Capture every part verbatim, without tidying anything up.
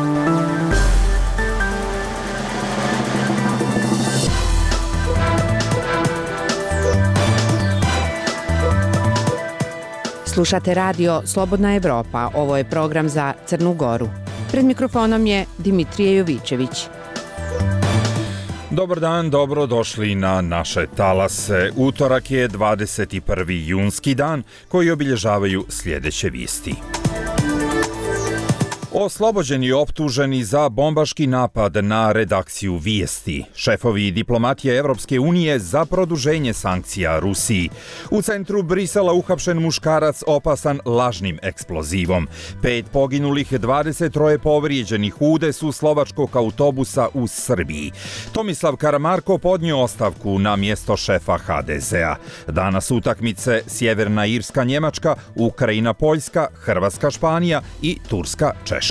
Slušate radio Slobodna Evropa, ovo je program za Crnu Goru. Pred mikrofonom je Dimitrije Jovićević. Dobar dan, dobro došli na naše talase. Utorak je dvadeset prvi junski dan koji obilježavaju sljedeće vijesti. Oslobođeni optuženi za bombaški napad na redakciju Vijesti. Šefovi diplomatije Evropske unije za produženje sankcija Rusiji. U centru Brisela uhapšen muškarac opasan lažnim eksplozivom. Pet poginulih, dvadeset troje povrijeđenih u udesu slovačkog autobusa u Srbiji. Tomislav Karamarko podnio ostavku na mjesto šefa ha de zea. Danas utakmice Sjeverna Irska Njemačka, Ukrajina Poljska, Hrvatska Španija i Turska Češka.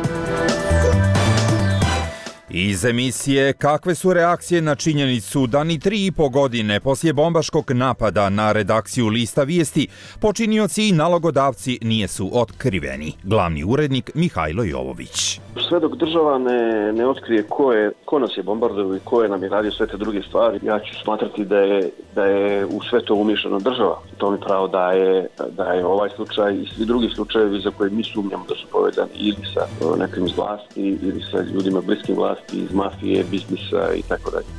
Iz emisije kakve su reakcije na činjenicu da ni tri i po godine poslije bombaškog napada na redakciju lista Vijesti počinioci i nalogodavci nijesu otkriveni. Glavni urednik Mihajlo Jovović. Sve dok država ne, ne otkrije ko, je, ko nas je bombardovao i ko je nam je radio sve te druge stvari, ja ću smatrati da je, da je u sve to umiješana država. To mi pravo da je, da je ovaj slučaj i svi drugi slučajevi za koje mi sumnjamo da su povezani ili sa nekim iz vlasti ili sa ljudima bliskim vlasti, iz mafije, biznisa i tako dalje.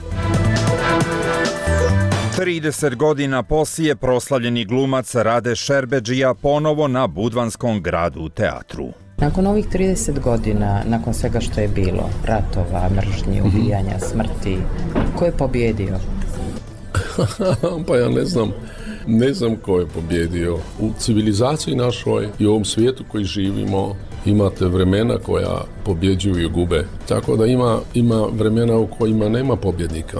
trideset godina poslije proslavljeni glumac Rade Šerbedžija ponovo na Budvanskom gradu teatru. Nakon ovih trideset godina, nakon svega što je bilo, ratova, mržnje, ubijanja, smrti, ko je pobjedio? Pa ja ne znam, ne znam ko je pobjedio. U civilizaciji našoj i u ovom svijetu koji živimo imate vremena koja pobjeđuju i gube. Tako da ima, ima vremena u kojima nema pobjednika.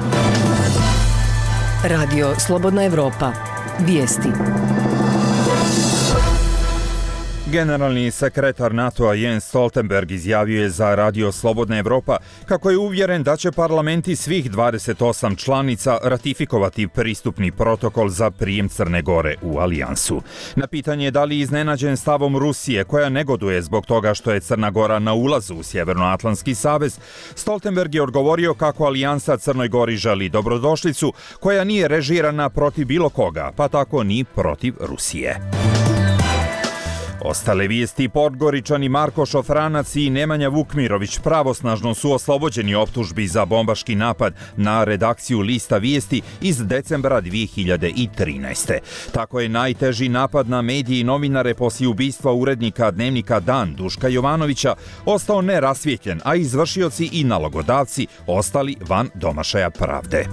Radio Slobodna Evropa. Vijesti. Generalni sekretar NATO-a Jens Stoltenberg izjavio je za Radio Slobodna Evropa kako je uvjeren da će parlamenti svih dvadeset osam članica ratifikovati pristupni protokol za prijem Crne Gore u alijansu. Na pitanje da li iznenađen stavom Rusije, koja negoduje zbog toga što je Crna Gora na ulazu u Sjevernoatlantski savez, Stoltenberg je odgovorio kako alijansa Crnoj Gori želi dobrodošlicu koja nije režirana protiv bilo koga, pa tako ni protiv Rusije. Ostale vijesti: Podgoričani Marko Šofranac i Nemanja Vukmirović pravosnažno su oslobođeni optužbi za bombaški napad na redakciju lista Vijesti iz decembra dvije hiljade trinaeste. Tako je najteži napad na medije i novinare poslije ubistva urednika dnevnika Dan Duška Jovanovića ostao nerasvjetljen, a izvršioci i nalogodavci ostali van domašaja pravde.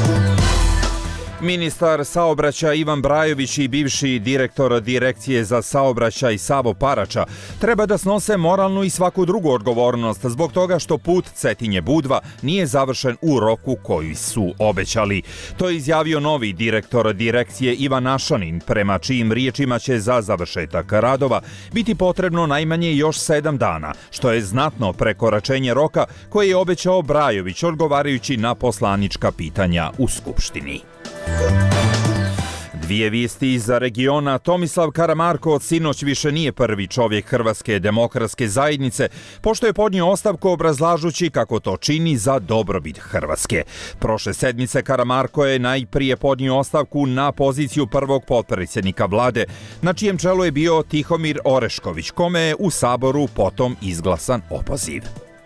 Ministar saobraćaja Ivan Brajović i bivši direktor Direkcije za saobraćaj Savo Parača treba da snose moralnu i svaku drugu odgovornost zbog toga što put Cetinje-Budva nije završen u roku koji su obećali. To je izjavio novi direktor Direkcije Ivan Ašanin, prema čijim riječima će za završetak radova biti potrebno najmanje još sedam dana, što je znatno prekoračenje roka koje je obećao Brajović odgovarajući na poslanička pitanja u Skupštini. Dvije vijesti iz regiona. Tomislav Karamarko od sinoć više nije prvi čovjek Hrvatske demokratske zajednice, pošto je podnio ostavku obrazlažući kako to čini za dobrobit Hrvatske. Prošle sedmice Karamarko je najprije podnio ostavku na poziciju prvog potpredsjednika vlade, na čijem čelu je bio Tihomir Orešković, kome je u Saboru potom izglasan opoziv.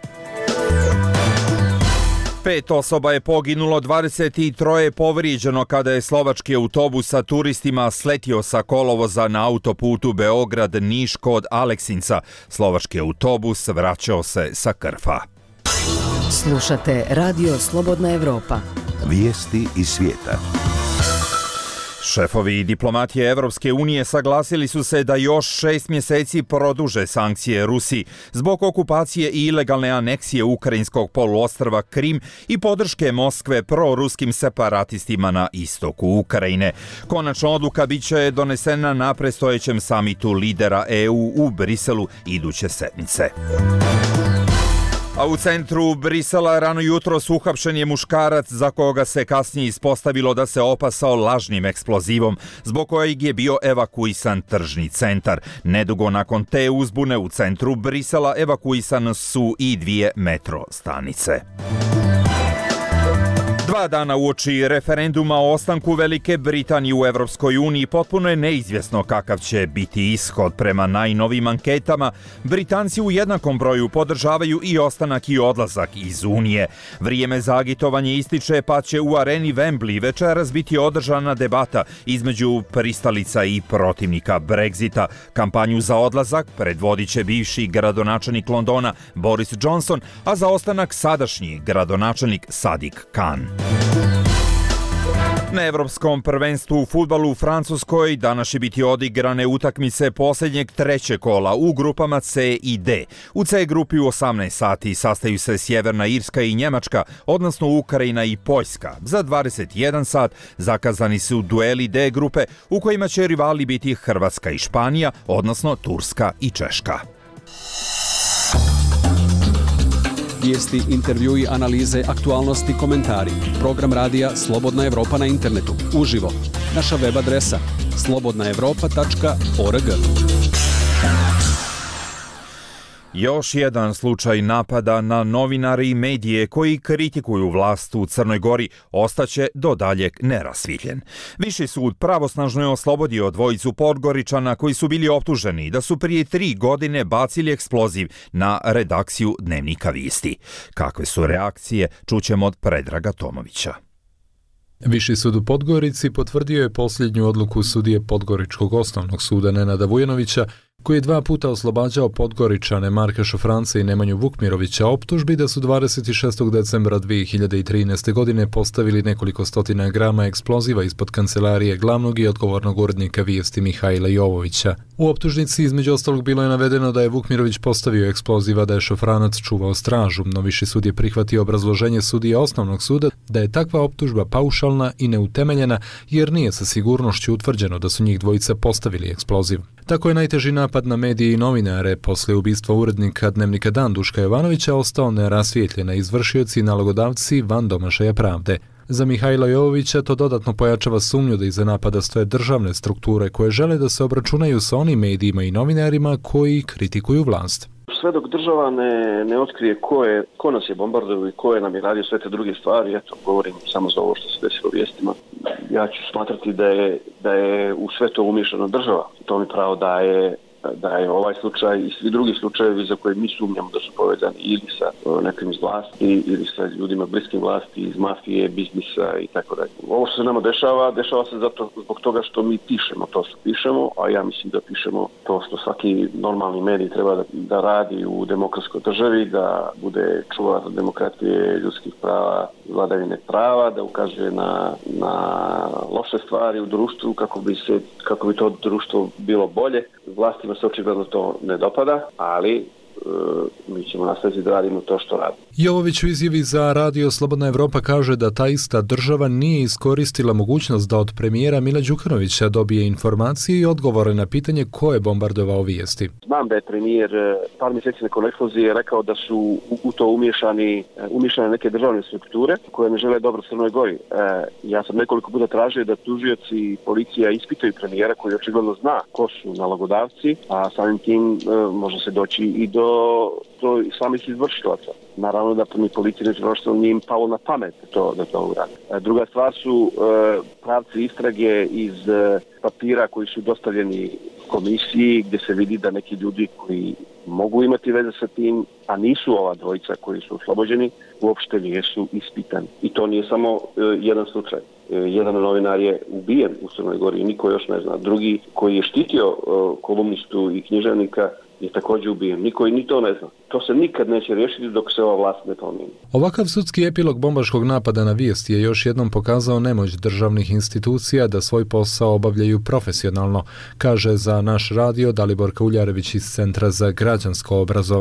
Pet osoba je poginulo, dvadeset troje je povrijeđeno kada je slovački autobus sa turistima sletio sa kolovoza na autoputu Beograd-Niš kod Aleksinca. Slovački autobus vraćao se sa Krfa. Slušate Radio Slobodna Evropa. Vijesti iz svijeta. Šefovi diplomatije Evropske unije saglasili su se da još šest mjeseci produže sankcije Rusiji zbog okupacije i ilegalne aneksije ukrajinskog poluostrva Krim i podrške Moskve proruskim separatistima na istoku Ukrajine. Konačna odluka bit će donesena na predstojećem samitu lidera E U u Briselu iduće sedmice. A u centru Brisela rano jutros uhapšen je muškarac za koga se kasnije ispostavilo da se opasao lažnim eksplozivom, zbog kojeg je bio evakuisan tržni centar. Nedugo nakon te uzbune u centru Brisela evakuisane su i dvije metro stanice. Dva dana uoči referenduma o ostanku Velike Britanije u Evropskoj uniji potpuno je neizvjesno kakav će biti ishod. Prema najnovijim anketama, Britanci u jednakom broju podržavaju i ostanak i odlazak iz Unije. Vrijeme za agitovanje ističe pa će u areni Wembley večeras biti održana debata između pristalica i protivnika Brexita. Kampanju za odlazak predvodit će bivši gradonačelnik Londona Boris Johnson, a za ostanak sadašnji gradonačelnik Sadiq Khan. Na Evropskom prvenstvu u fudbalu u Francuskoj danas će biti odigrane utakmice posljednjeg trećeg kola u grupama C i D. U C grupi u osamnaest sati sastaju se Sjeverna Irska i Njemačka, odnosno Ukrajina i Poljska. Za dvadeset jedan sat zakazani su dueli D grupe u kojima će rivali biti Hrvatska i Španija, odnosno Turska i Češka. Vijesti, intervjui, analize, aktualnosti, komentari. Program radija Slobodna Evropa na internetu. Uživo. Naša web adresa slobodna evropa tačka org. Još jedan slučaj napada na novinare i medije koji kritikuju vlast u Crnoj Gori ostaće do daljeg nerasvijetljen. Viši sud pravosnažno je oslobodio dvojicu Podgoričana koji su bili optuženi da su prije tri godine bacili eksploziv na redakciju Dnevnika Vijesti. Kakve su reakcije, čućemo od Predraga Tomovića. Viši sud u Podgorici potvrdio je posljednju odluku sudije Podgoričkog osnovnog suda Nenada Vujanovića, koji je dva puta oslobađao Podgoričane Marka Šofranca i Nemanju Vukmirovića optužbi da su dvadeset šestog decembra dvije hiljade trinaeste. godine postavili nekoliko stotina grama eksploziva ispod kancelarije glavnog i odgovornog urednika Vijesti Mihajla Jovovića. U optužnici između ostalog bilo je navedeno da je Vukmirović postavio eksploziva, da je Šofranac čuvao stražu, no Viši sud je prihvatio obrazloženje sudije osnovnog suda da je takva optužba paušalna i neutemeljena jer nije sa sigurnošću utvrđeno da su njih dvojica postavili eksploziv. Tako je najteži napad na medije i novinare poslije ubistva urednika Dnevnika Dan Duška Jovanovića ostao nerasvijetljena, izvršioci i nalogodavci van domašaja pravde. Za Mihajla Jovovića to dodatno pojačava sumnju da iza napada stoje državne strukture koje žele da se obračunaju sa onim medijima i novinarima koji kritikuju vlast. Sve dok država ne, ne otkrije ko, je, ko nas je bombardovao i ko je nam je radio sve te druge stvari, eto, govorim samo za ovo što se desilo u vijestima, ja ću smatrati da je, da je u sve to umiješana država. To mi pravo daje da je ovaj slučaj i svi drugi slučajevi za koje mi sumnjamo da su povezani ili sa nekim iz vlasti ili sa ljudima bliskim vlasti, iz mafije, biznisa i tako dalje. Ovo što se nama dešava, dešava se zato zbog toga što mi pišemo to što pišemo, a ja mislim da pišemo to što svaki normalni medij treba da, da radi u demokratskoj državi, da bude čuvar demokratije, ljudskih prava, vladavine prava, da ukazuje na, na loše stvari u društvu kako bi se, kako bi to društvo bilo bolje. Vlastima se očigledno to ne dopada, ali e, mi ćemo nastaviti da radimo to što radimo. Jovović u izjavi za Radio Slobodna Evropa kaže da ta ista država nije iskoristila mogućnost da od premijera Mila Đukanovića dobije informacije i odgovore na pitanje ko je bombardovao Vijesti. Znam da je premijer par mjeseci nakon eksplozije rekao da su u, u to umiješani, umiješane neke državne strukture koje ne žele dobro Crnoj Gori. E, ja sam nekoliko puta tražio da tužioci i policija ispitaju premijera koji očigledno zna ko su nalogodavci, a samim tim e, može se doći i do, do samih izvršilaca. Naravno da mi policija neće nije im palo na pamet to, da to uradi. E, druga stvar su e, pravci istrage iz e, papira koji su dostavljeni komisiji gdje se vidi da neki ljudi koji mogu imati veze sa tim, a nisu ova dvojica koji su oslobođeni, uopšte nisu ispitani. I to nije samo e, jedan slučaj. E, jedan novinar je ubijen u Crnoj Gori, niko još ne zna. Drugi koji je štitio e, kolumnistu i književnika je također ubijen. Niko i ni to ne zna. To se nikad neće riješiti dok se ova vlast ne promijeni. Ovakav sudski epilog bombaškog napada na Vijesti je još jednom pokazao nemoć državnih institucija da svoj posao obavljaju profesionalno, kaže za naš radio Dalibor Kauljarević iz Centra za građansko obrazovanje.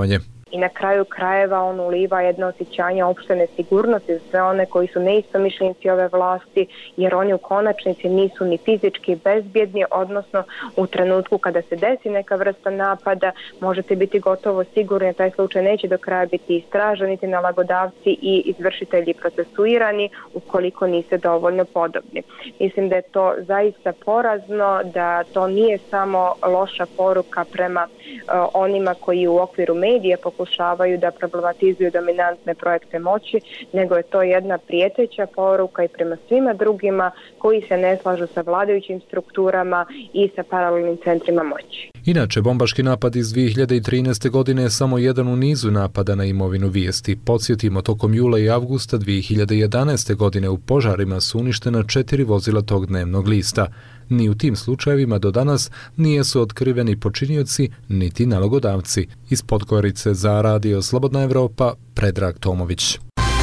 I na kraju krajeva on uliva jedno osjećanje opšte nesigurnosti za sve one koji su neistomišljenici ove vlasti, jer oni u konačnici nisu ni fizički bezbjedni, odnosno u trenutku kada se desi neka vrsta napada možete biti gotovo sigurni da taj slučaj neće do kraja biti istražen, niti nalagodavci i izvršitelji procesuirani ukoliko niste dovoljno podobni. Mislim da je to zaista porazno, da to nije samo loša poruka prema uh, onima koji u okviru medija pokušavaju da problematizuju dominantne projekte moći, nego je to jedna prijeteća poruka i prema svima drugima koji se ne slažu sa vladajućim strukturama i sa paralelnim centrima moći. Inače, bombaški napad iz dvije hiljade trinaeste. godine je samo jedan u nizu napada na imovinu Vijesti. Podsjetimo, tokom jula i avgusta dvije hiljade jedanaeste. godine u požarima su uništena četiri vozila tog dnevnog lista. Ni u tim slučajevima do danas nisu otkriveni počinioci niti nalogodavci. Iz Podgorice za Radio Slobodna Evropa, Predrag Tomović.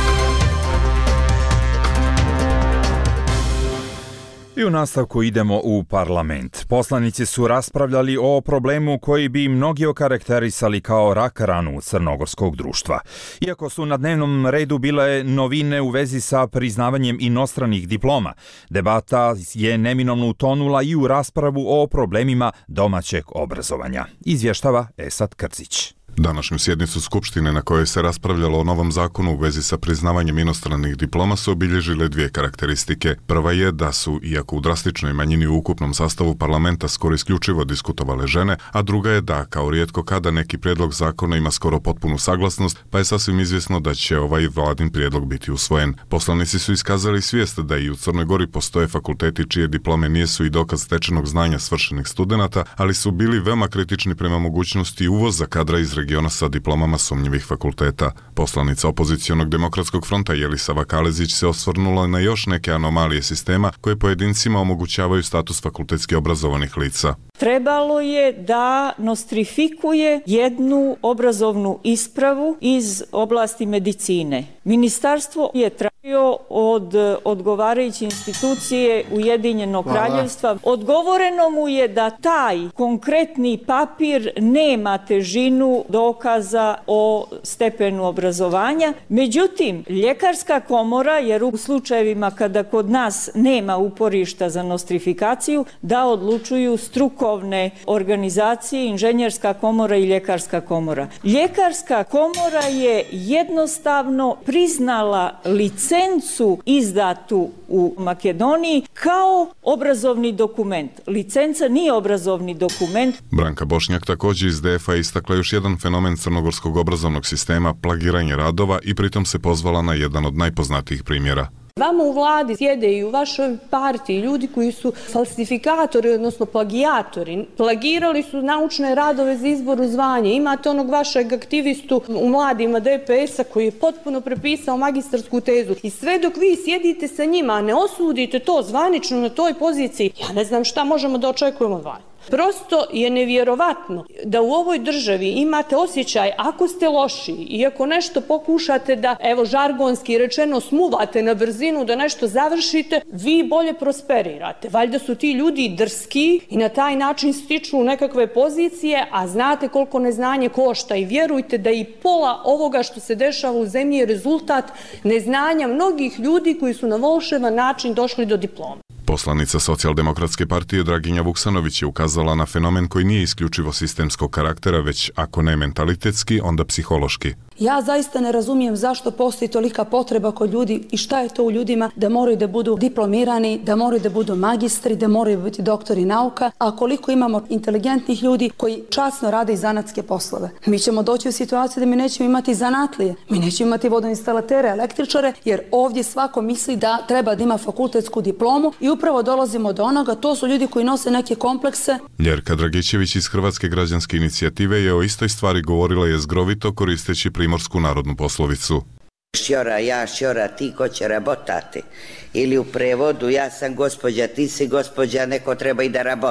I u nastavku idemo u parlament. Poslanici su raspravljali o problemu koji bi mnogi okarakterisali kao rak ranu crnogorskog društva. Iako su na dnevnom redu bile novine u vezi sa priznavanjem inostranih diploma, debata je neminovno utonula i u raspravu o problemima domaćeg obrazovanja. Izvještava Esad Krzić. Današnju sjednicu Skupštine na kojoj se raspravljalo o novom zakonu u vezi sa priznavanjem inostranih diploma su obilježile dvije karakteristike. Prva je da su, iako u drastičnoj manjini u ukupnom sastavu parlamenta skoro isključivo diskutovale žene, a druga je da, kao rijetko kada, neki prijedlog zakona ima skoro potpunu saglasnost, pa je sasvim izvjesno da će ovaj vladin prijedlog biti usvojen. Poslanici su iskazali svijest da i u Crnoj Gori postoje fakulteti čije diplome nisu i dokaz stečenog znanja svršenih studenata, ali su bili veoma kritični prema mogućnosti uvoza kadra iz regiona sa diplomama sumnjivih fakulteta. Poslanica opozicionog demokratskog fronta Jelisava Kalezić se osvrnula na još neke anomalije sistema koje pojedincima omogućavaju status fakultetski obrazovanih lica. Trebalo je da nostrifikuje jednu obrazovnu ispravu iz oblasti medicine. Ministarstvo je tražio od odgovarajuće institucije Ujedinjenog Kraljevstva. Odgovoreno mu je da taj konkretni papir nema težinu dokaza o stepenu obrazovanja. Međutim, ljekarska komora, jer u slučajevima kada kod nas nema uporišta za nostrifikaciju, da odlučuju strukovne organizacije, inženjerska komora i ljekarska komora. Ljekarska komora je jednostavno priznala licencu izdatu u Makedoniji kao obrazovni dokument. Licenca nije obrazovni dokument. Branka Bošnjak također iz D F-a istakla još jedan fenomen crnogorskog obrazovnog sistema, plagiranje radova, i pritom se pozvala na jedan od najpoznatijih primjera. Vama u vladi sjede i u vašoj partiji ljudi koji su falsifikatori, odnosno plagijatori. Plagirali su naučne radove za izbor u zvanje. Imate onog vašeg aktivistu u mladima D P S-a koji je potpuno prepisao magistarsku tezu. I sve dok vi sjedite sa njima, a ne osudite to zvanično na toj poziciji, ja ne znam šta možemo da očekujemo od vas. Prosto je nevjerovatno da u ovoj državi imate osjećaj, ako ste loši i ako nešto pokušate da, evo žargonski rečeno, smuvate na brzinu da nešto završite, vi bolje prosperirate. Valjda su ti ljudi drski i na taj način stiču nekakve pozicije, a znate koliko neznanje košta i vjerujte da i pola ovoga što se dešava u zemlji je rezultat neznanja mnogih ljudi koji su na volševan način došli do diploma. Poslanica Socijaldemokratske partije Draginja Vuksanović je ukazala na fenomen koji nije isključivo sistemskog karaktera, već ako ne mentalitetski, onda psihološki. Ja zaista ne razumijem zašto postoji tolika potreba kod ljudi i šta je to u ljudima da moraju da budu diplomirani, da moraju da budu magistri, da moraju biti doktori nauka, a koliko imamo inteligentnih ljudi koji časno rade i zanatske poslove. Mi ćemo doći u situaciju da mi nećemo imati zanatlije, mi nećemo imati vodoinstalatere, električare, jer ovdje svako misli da treba da ima fakultetsku diplomu i upravo dolazimo do onoga, to su ljudi koji nose neke komplekse. Ljerka Dragićević iz Hrvatske građanske inicijative je o istoj stvari govorila jezgrovito koristeći primorsku narodnu poslovicu. Šjora, ja, šjora, ti ko će rabotati. Ili u prevodu, ja sam gospođa, ti si gospođa, neko treba i da rabota.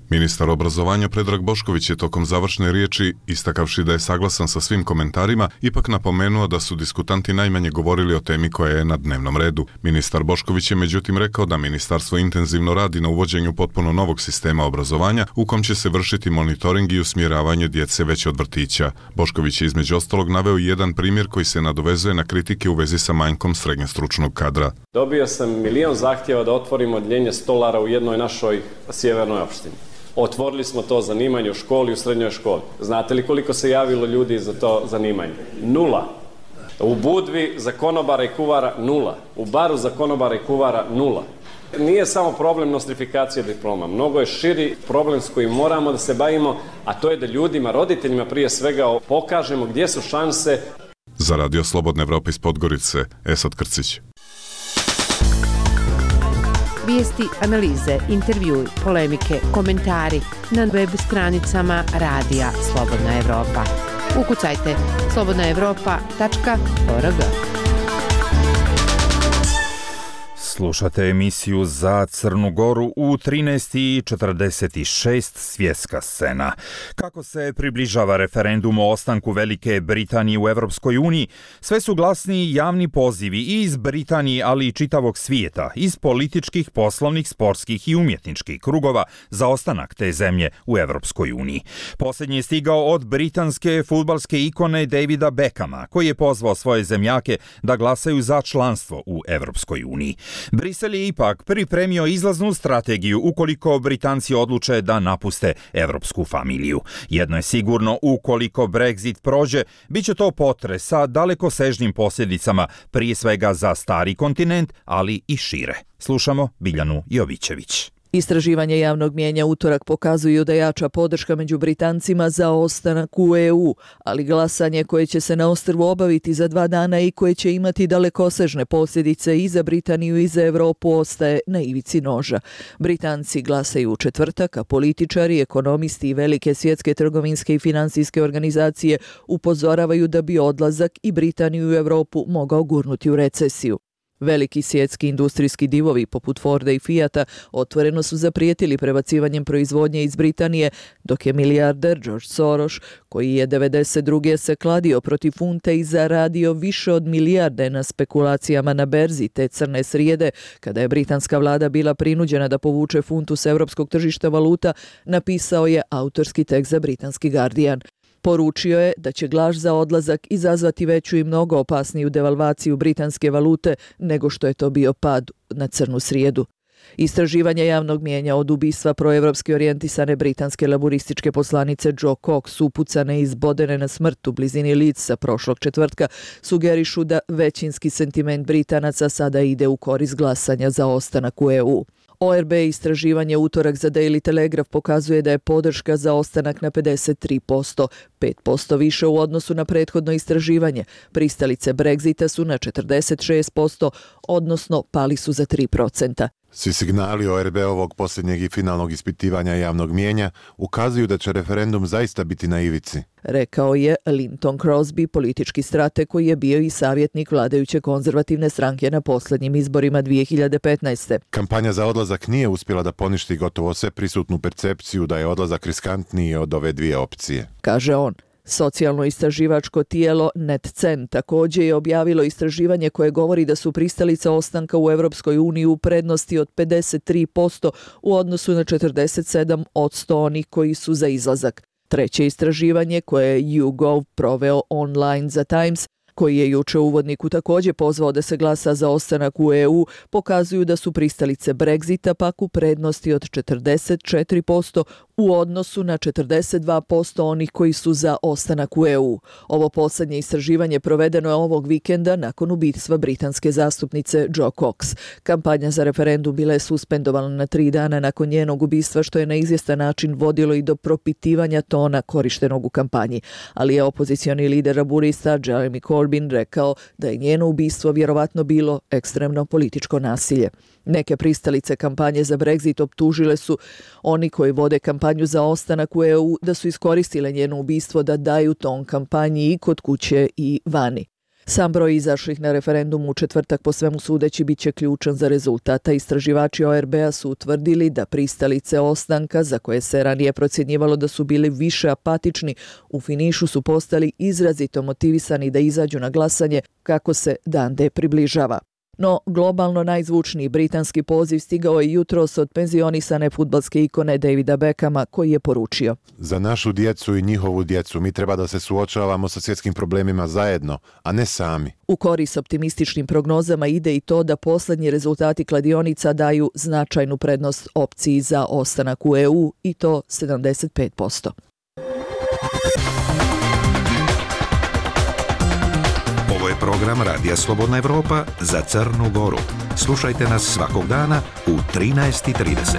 Ministar obrazovanja Predrag Bošković je tokom završne riječi, istakavši da je saglasan sa svim komentarima, ipak napomenuo da su diskutanti najmanje govorili o temi koja je na dnevnom redu. Ministar Bošković je međutim rekao da ministarstvo intenzivno radi na uvođenju potpuno novog sistema obrazovanja u kom će se vršiti monitoring i usmjeravanje djece već od vrtića. Bošković je između ostalog naveo i jedan primjer koji se nadovezuje na kritike u vezi sa manjkom srednje stručnog kadra. Dobio sam milion zahtjeva da otvorimo odjeljenje stolara u jednoj našoj sjevernoj opštini. Otvorili smo to zanimanje u školi, u srednjoj školi. Znate li koliko se javilo ljudi za to zanimanje? Nula. U Budvi za konobara i kuvara nula. U Baru za konobara i kuvara nula. Nije samo problem nostrifikacije diploma. Mnogo je širi problem s kojim moramo da se bavimo, a to je da ljudima, roditeljima prije svega pokažemo gdje su šanse. Za Radio Slobodna Evropa iz Podgorice, Esad Krcić. Vijesti, analize, intervjui, polemike, komentari na web stranicama Radija Slobodna Evropa. Ukucajte slobodna evropa tačka org. Slušate emisiju Za Crnu Goru u trinaest i četrdeset šest svjetska scena. Kako se približava referendum o ostanku Velike Britanije u Evropskoj uniji, sve su glasniji javni pozivi i iz Britanije, ali i čitavog svijeta, iz političkih, poslovnih, sportskih i umjetničkih krugova za ostanak te zemlje u Evropskoj uniji. Posljednji je stigao od britanske fudbalske ikone Davida Beckhama, koji je pozvao svoje zemljake da glasaju za članstvo u Evropskoj uniji. Brisel je ipak pripremio izlaznu strategiju ukoliko Britanci odluče da napuste evropsku familiju. Jedno je sigurno, ukoliko Brexit prođe, bit će to potres sa dalekosežnim posljedicama, prije svega za stari kontinent, ali i šire. Slušamo Biljanu Jovićević. Istraživanje javnog mijenja utorak pokazuju da jača podrška među Britancima za ostanak u E U, ali glasanje koje će se na ostrvu obaviti za dva dana i koje će imati dalekosežne posljedice i za Britaniju i za Evropu ostaje na ivici noža. Britanci glasaju u četvrtak, a političari, ekonomisti i velike svjetske trgovinske i financijske organizacije upozoravaju da bi odlazak i Britaniju i Evropu mogao gurnuti u recesiju. Veliki svjetski industrijski divovi poput Forda i Fiata otvoreno su zaprijetili prebacivanjem proizvodnje iz Britanije, dok je milijarder George Soros, koji je devedeset druge se kladio protiv funte i zaradio više od milijarde na spekulacijama na berzi te crne srijede, kada je britanska vlada bila prinuđena da povuče funtu s evropskog tržišta valuta, napisao je autorski tekst za britanski Guardian. Poručio je da će glas za odlazak izazvati veću i mnogo opasniju devalvaciju britanske valute nego što je to bio pad na crnu srijedu. Istraživanje javnog mijenja od ubistva proevropski orijentisane britanske laburističke poslanice Jo Cox, upucane i izbodene na smrt u blizini Leedsa prošlog četvrtka, sugerišu da većinski sentiment Britanaca sada ide u korist glasanja za ostanak u E U. O R B istraživanje utorak za Daily Telegraph pokazuje da je podrška za ostanak na pedeset tri posto, pet posto više u odnosu na prethodno istraživanje. Pristalice Brexita su na četrdeset šest posto, odnosno pali su za tri procenta. Svi signali O R B-ovog posljednjeg i finalnog ispitivanja javnog mijenja ukazuju da će referendum zaista biti na ivici, rekao je Linton Crosby, politički strateg koji je bio i savjetnik vladajuće konzervativne stranke na posljednjim izborima dvije hiljade petnaeste. Kampanja za odlazak nije uspjela da poništi gotovo sve prisutnu percepciju da je odlazak riskantniji od ove dvije opcije, kaže on. Socijalno istraživačko tijelo NetCen također je objavilo istraživanje koje govori da su pristalice ostanka u Evropskoj uniji u prednosti od pedeset tri posto u odnosu na četrdeset sedam posto onih koji su za izlazak. Treće istraživanje koje je YouGov proveo online za Times, koji je juče u uvodniku također pozvao da se glasa za ostanak u E U, pokazuju da su pristalice Brexita pak u prednosti od četrdeset četiri posto u odnosu na četrdeset dva posto onih koji su za ostanak u E U. Ovo posljednje istraživanje provedeno je ovog vikenda nakon ubistva britanske zastupnice Jo Cox. Kampanja za referendum bila je suspendovana na tri dana nakon njenog ubistva, što je na izvjestan način vodilo i do propitivanja tona korištenog u kampanji. Ali je opozicioni lider laburista Jeremy Corbyn rekao da je njeno ubistvo vjerovatno bilo ekstremno političko nasilje. Neke pristalice kampanje za Brexit optužile su oni koji vode kampanju za ostanak u E U da su iskoristile njeno ubistvo da daju ton kampanji i kod kuće i vani. Sam broj izašlih na referendum u četvrtak po svemu sudeći bit će ključan za rezultata. Istraživači O R B-a su utvrdili da pristalice ostanka, za koje se ranije procjenjivalo da su bili više apatični, u finišu su postali izrazito motivisani da izađu na glasanje kako se dan D približava. No, globalno najzvučniji britanski poziv stigao je jutros od penzionisane fudbalske ikone Davida Beckhama, koji je poručio: Za našu djecu i njihovu djecu mi treba da se suočavamo sa svjetskim problemima zajedno, a ne sami. U korist optimističnim prognozama ide i to da posljednji rezultati kladionica daju značajnu prednost opciji za ostanak u E U, i to sedamdeset pet posto. Ovo je program Radija Slobodna Evropa za Crnu Goru. Slušajte nas svakog dana u trinaest i trideset.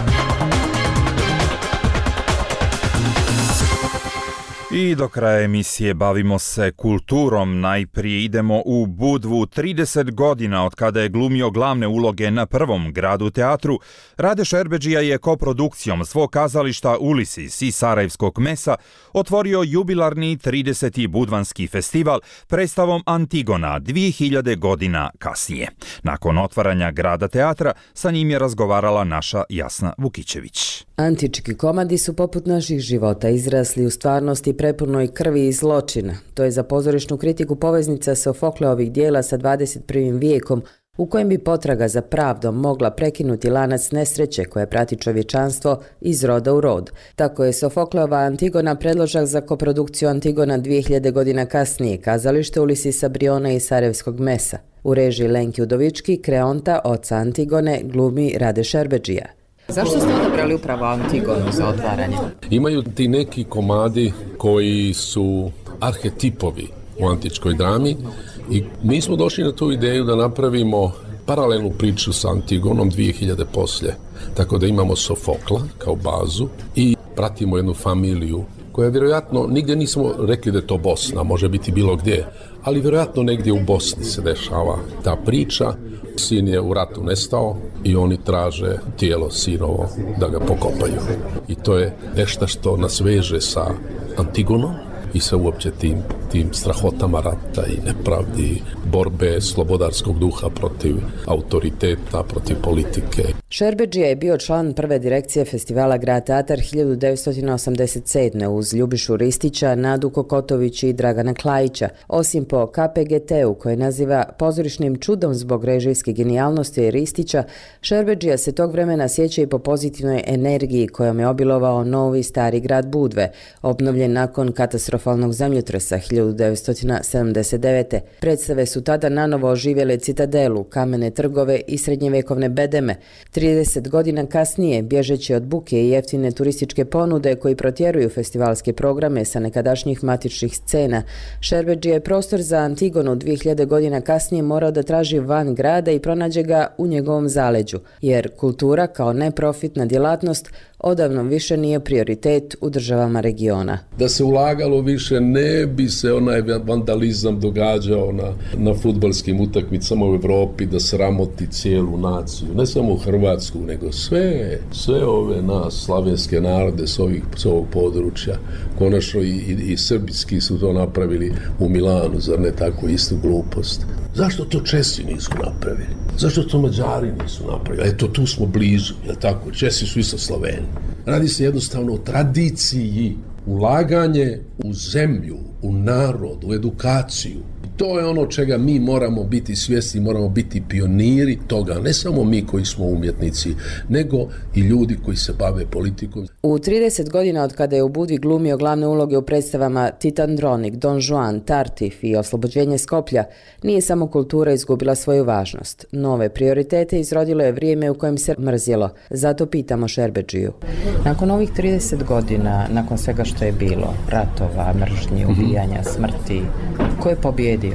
I do kraja emisije bavimo se kulturom. Najprije idemo u Budvu. trideset godina od kada je glumio glavne uloge na prvom gradu teatru, Rade Šerbedžija je koprodukcijom svog kazališta Ulisis i Sarajevskog mesa otvorio jubilarni trideseti Budvanski festival predstavom Antigona dvije hiljade godina kasnije. Nakon otvaranja grada teatra sa njim je razgovarala naša Jasna Vukićević. Antički komadi su poput naših života izrasli u stvarnosti prepunoj krvi i zločina. To je za pozorišnu kritiku poveznica Sofokleovih dijela sa dvadeset prvim vijekom, u kojem bi potraga za pravdom mogla prekinuti lanac nesreće koje prati čovječanstvo iz roda u rod. Tako je Sofokleova Antigona predložak za koprodukciju Antigona dvije hiljade godina kasnije, kazalište Ulisisa Briona i Sarajevskog mesa. U režiji Lenki Udovički, Kreonta, oca Antigone, glumi Rade Šerbedžija. Zašto ste odabrali upravo Antigonu za otvaranje? Imaju ti neki komadi koji su arhetipovi u antičkoj drami i mi smo došli na tu ideju da napravimo paralelnu priču sa Antigonom dvije hiljade poslije. Tako da imamo Sofokla kao bazu i pratimo jednu familiju koja vjerojatno, nigdje nismo rekli da je to Bosna, može biti bilo gdje, ali vjerojatno negdje u Bosni se dešava ta priča. Sin je u ratu nestao i oni traže tijelo sinovo da ga pokopaju. I to je nešto što nas veže sa Antigonom i sa uopće tim, tim strahotama rata i nepravdi, borbe slobodarskog duha protiv autoriteta, protiv politike. Šerbedžija je bio član prve direkcije festivala Grad teatar hiljadu devetsto osamdeset sedme uz Ljubišu Ristića, Nadu Kokotović i Dragana Klajića. Osim po K P G T-u, koje naziva pozorišnim čudom zbog režijske genijalnosti Ristića, Šerbedžija se tog vremena sjeća i po pozitivnoj energiji kojom je obilovao novi stari grad Budve, obnovljen nakon katastrofalnog zemljotresa hiljadu devetsto sedamdeset devete. Predstave su tada nanovo oživjele citadelu, kamene trgove i srednjevekovne bedeme. trideset godina kasnije, bježeći od buke i jeftine turističke ponude koji protjeruju festivalske programe sa nekadašnjih matičnih scena, Šerbedžija je prostor za Antigonu dvije hiljade godina kasnije morao da traži van grada i pronađe ga u njegovom zaleđu, jer kultura kao neprofitna djelatnost odavno više nije prioritet u državama regiona. Da se ulagalo više, ne bi se onaj vandalizam događao na, na fudbalskim utakmicama u Europi, da sramoti cijelu naciju, ne samo u Hrvatsku, nego sve, sve ove nas, slavenske narode s, ovih, s ovog područja. Konačno i, i, i srbijski su to napravili u Milanu, zar ne tako istu glupost? Zašto to Česi nisu napravili? Zašto to Mađari nisu napravili? Eto, tu smo blizu, jel tako? Česi su isto Sloveni. Radi se jednostavno o tradiciji, ulaganje u zemlju, u narod, u edukaciju. To je ono čega mi moramo biti svjesni, moramo biti pioniri toga, ne samo mi koji smo umjetnici, nego i ljudi koji se bave politikom. U trideset godina od kada je u Budvi glumio glavne uloge u predstavama Titandronik, Don Juan, Tartif i Oslobođenje Skoplja, nije samo kultura izgubila svoju važnost. Nove prioritete izrodilo je vrijeme u kojem se mrzjelo. Zato pitamo Šerbedžiju. Nakon ovih trideset godina, nakon svega što je bilo, ratova, mržnje, ubijanja, smrti, ko je pobjedio?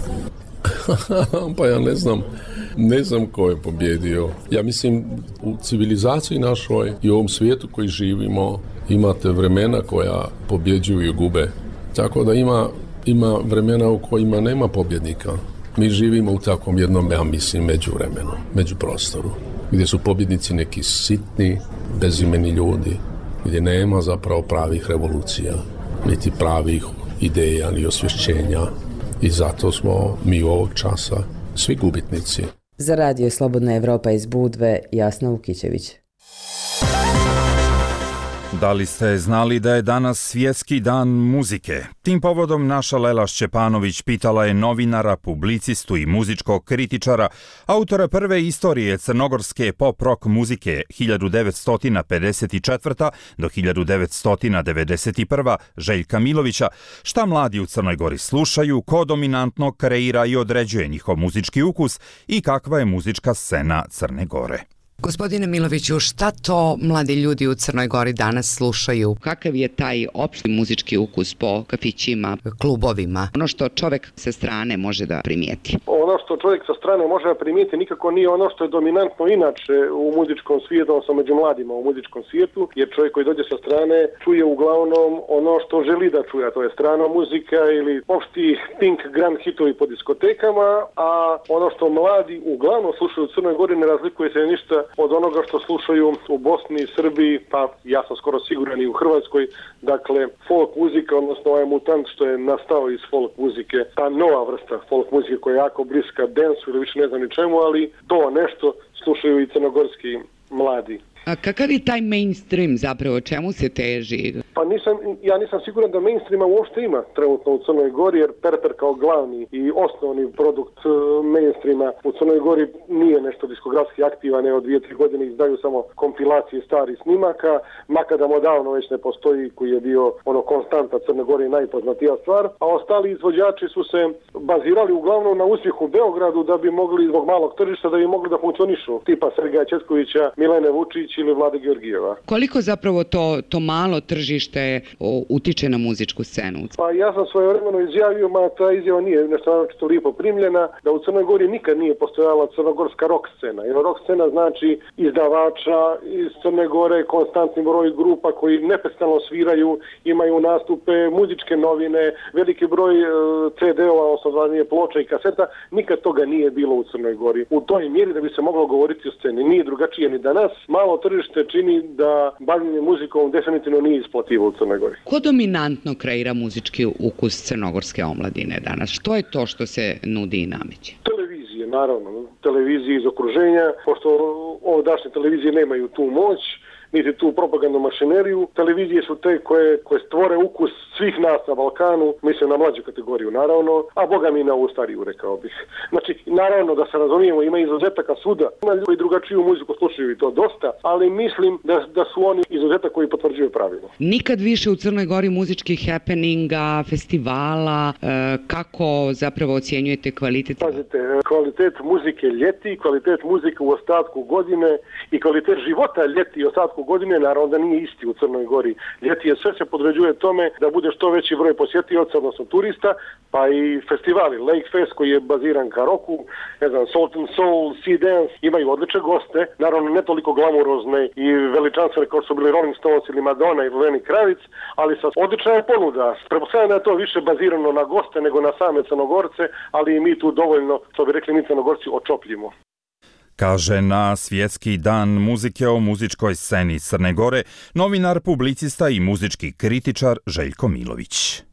Pa ja ne znam, ne znam ko je pobjedio. Ja mislim, u civilizaciji našoj i u ovom svijetu koji živimo imate vremena koja pobjeđuju i gube. Tako da ima, ima vremena u kojima nema pobjednika. Mi živimo u takvom jednom, ja mislim, međuvremenu, međuprostoru, gdje su pobjednici neki sitni, bezimeni ljudi, gdje nema zapravo pravih revolucija, niti pravih ideja, ni osvješćenja. i zato smo mi ovog časa svi gubitnici. Za radio Slobodna Evropa iz Budve, Jasna Vukićević. Da li ste znali da je danas svjetski dan muzike? Tim povodom naša Lela Šćepanović pitala je novinara, publicistu i muzičkog kritičara, autora prve istorije crnogorske pop-rock muzike hiljadu devetsto pedeset četvrta do hiljadu devetsto devedeset prva Željka Milovića, šta mladi u Crnoj Gori slušaju, ko dominantno kreira i određuje njihov muzički ukus i kakva je muzička scena Crne Gore. Gospodine Miloviću, šta to mladi ljudi u Crnoj Gori danas slušaju? Kakav je taj opšti muzički ukus po kafićima, klubovima? Ono što čovjek sa strane može da primijeti. Ono što čovjek sa strane može da primijeti nikako nije ono što je dominantno inače u muzičkom svijetu, odnosno među mladima u muzičkom svijetu, jer čovjek koji dođe sa strane čuje uglavnom ono što želi da čuje, to je strana muzika ili opšti pink grand hitovi po diskotekama, a ono što mladi uglavnom slušaju u Crnoj Gori ne razlikuje se ništa od onoga što slušaju u Bosni, Srbiji, pa ja sam skoro siguran i u Hrvatskoj, dakle folk muzika, odnosno ovaj mutant što je nastao iz folk muzike, ta nova vrsta folk muzike koja je jako bliska dansu ili više ne znam ni čemu, ali to nešto slušaju i crnogorski mladi. A kakav je taj mainstream zapravo, čemu se teži? Pa nisam, ja nisam siguran da mainstreama uopšte ima trenutno u Crnoj Gori, jer Perper kao glavni i osnovni produkt mainstreama u Crnoj Gori nije nešto diskografski aktivan, evo dvije, tri godine izdaju samo kompilacije starih snimaka, Makadam odavno već ne postoji, koji je bio ono konstanta Crne Gore i najpoznatija stvar, a ostali izvođači su se bazirali uglavnom na uspjehu u Beogradu da bi mogli zbog malog tržišta da bi mogli da funkcionišu, tipa Sergeja Četkovića, Milene Vučić ili Vlade Georgijeva. Koliko zapravo to, to malo tržište o, utiče na muzičku scenu? Pa ja sam svojevremeno izjavio, ma ta izjava nije nešto naročito lijepo primljena, da u Crnoj Gori nikad nije postojala crnogorska rock scena. Jer rock scena znači izdavača iz Crne Gore, konstantni broj grupa koji neprestano sviraju, imaju nastupe, muzičke novine, veliki broj e, ce de-ova, odnosno ploča i kaseta, nikad toga nije bilo u Crnoj Gori. U toj mjeri da bi se moglo govoriti o sceni. Nije drugačije ni danas. Malo tržište čini da bavljenje muzikom definitivno nije isplativo u Crnoj Gori. Ko dominantno kreira muzički ukus crnogorske omladine danas? Što je to što se nudi i nameće? Televizije, naravno. Televizije iz okruženja, pošto ovdašnje televizije nemaju tu moć, niti tu propagandnu mašineriju. Televizije su te koje, koje stvore ukus svih nas na Balkanu, mislim na mlađu kategoriju naravno, a boga mi na ovu stariju, rekao bih. Znači, naravno da se razumijemo, ima izuzetaka svuda. Ima ljudi koji drugačiju muziku slušaju i to dosta, ali mislim da, da su oni izuzetak koji potvrđuju pravilo. Nikad više u Crnoj Gori muzičkih happeninga, festivala, e, kako zapravo ocjenjujete kvalitet? Pazite, kvalitet muzike ljeti, kvalitet muzike u ostatku godine i kvalitet života ljeti i ostatku godine, naravno da nije isti u Crnoj Gori. Ljeti je sve se podređuje tome da bude što veći broj posjetioca, odnosno turista, pa i festivali. Lake Fest koji je baziran ka roku, ne znam, Salt and Soul, Sea Dance, imaju odlične goste, naravno ne toliko glamurozne i veličanstvene kao su bili Rolling Stones ili Madonna ili Lenny Kravitz, ali sa odlična je ponuda. Pretpostavljam da je to više bazirano na goste nego na same Crnogorce, ali i mi tu dovoljno, što bi rekli mi Crnogorci, očopljimo. Kaže na svjetski dan muzike o muzičkoj sceni Crne Gore novinar, publicista i muzički kritičar Željko Milović.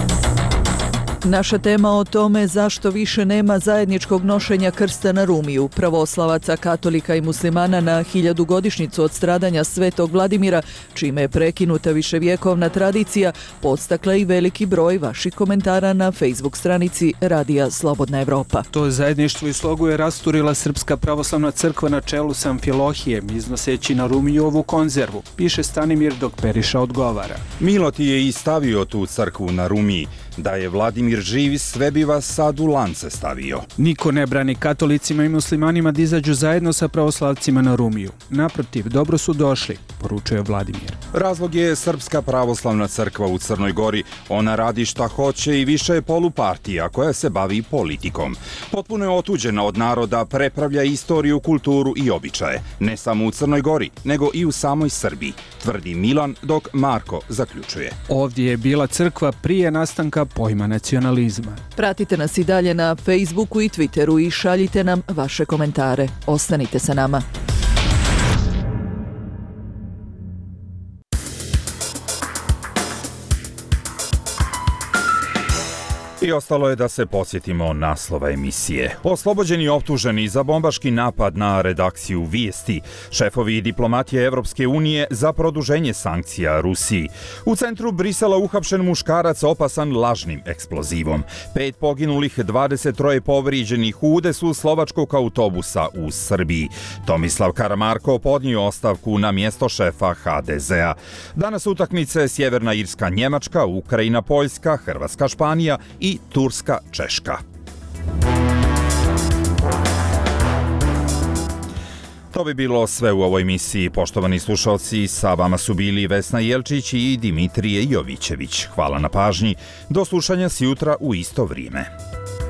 Naša tema o tome zašto više nema zajedničkog nošenja krsta na Rumiju, pravoslavaca, katolika i muslimana na hiljadugodišnjicu od stradanja Svetog Vladimira, čime je prekinuta viševjekovna tradicija, podstakla i veliki broj vaših komentara na Facebook stranici Radija Slobodna Evropa. To zajedništvo i slogu je rasturila Srpska pravoslavna crkva na čelu s Amfilohijem, iznoseći na Rumiju ovu konzervu, piše Stanimir dok Periša odgovara. Miloti je i stavio tu crkvu na Rumiji. Da je Vladimir živ, sve bi vas sad u lance stavio. Niko ne brani katolicima i muslimanima da izađu zajedno sa pravoslavcima na Rumiju. Naprotiv, dobro su došli, poručuje Vladimir. Razlog je Srpska pravoslavna crkva u Crnoj Gori. Ona radi šta hoće i više je polupartija koja se bavi politikom. Potpuno je otuđena od naroda, prepravlja istoriju, kulturu i običaje. Ne samo u Crnoj Gori, nego i u samoj Srbiji, tvrdi Milan, dok Marko zaključuje. Ovdje je bila crkva prije nastanka pojma nacionalizma. Pratite nas i dalje na Facebooku i Twitteru i šaljite nam vaše komentare. Ostanite sa nama. I ostalo je da se podsjetimo naslova emisije. Oslobođeni optuženi za bombaški napad na redakciju Vijesti, šefovi diplomatije Evropske unije za produženje sankcija Rusiji. U centru Brisela uhapšen muškarac opasan lažnim eksplozivom. Pet poginulih, dvadeset troje povrijeđenih u udesu slovačkog autobusa u Srbiji. Tomislav Karamarko podnio ostavku na mjesto šefa ha de zea. Danas utakmice Sjeverna Irska, Njemačka, Ukrajina, Poljska, Hrvatska, Španija i Turska, Češka. To bi bilo sve u ovoj emisiji. Poštovani slušalci, sa vama su bili Vesna Jelčić i Dimitrije Jovićević. Hvala na pažnji. Do slušanja sjutra u isto vrijeme.